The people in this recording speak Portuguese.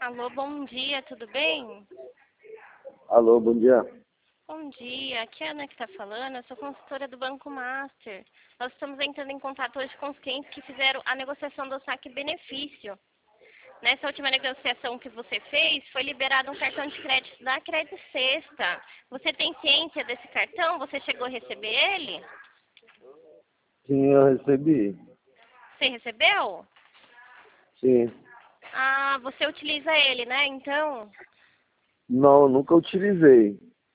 Alô, bom dia, tudo bem? Alô, bom dia. Bom dia, aqui é a Ana que está falando, eu sou consultora do Banco Master. Nós estamos entrando em contato hoje com os clientes que fizeram a negociação do saque benefício. Nessa última negociação que você fez, foi liberado um cartão de crédito da Crédito Sexta. Você tem ciência desse cartão? Você chegou a receber ele? Sim, eu recebi. Você recebeu? Sim. Ah, você utiliza ele, né? Então, Não, nunca utilizei.